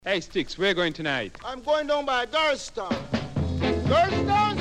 Hey, Sticks, where are you going tonight? I'm going down by Garstown. Garstown?